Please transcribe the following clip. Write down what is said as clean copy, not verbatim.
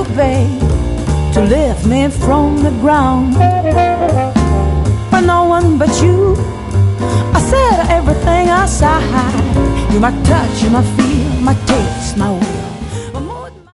babe, to lift me from the ground. But no one but you, I said everything aside. You're my touch, you're my feel, my taste, my way.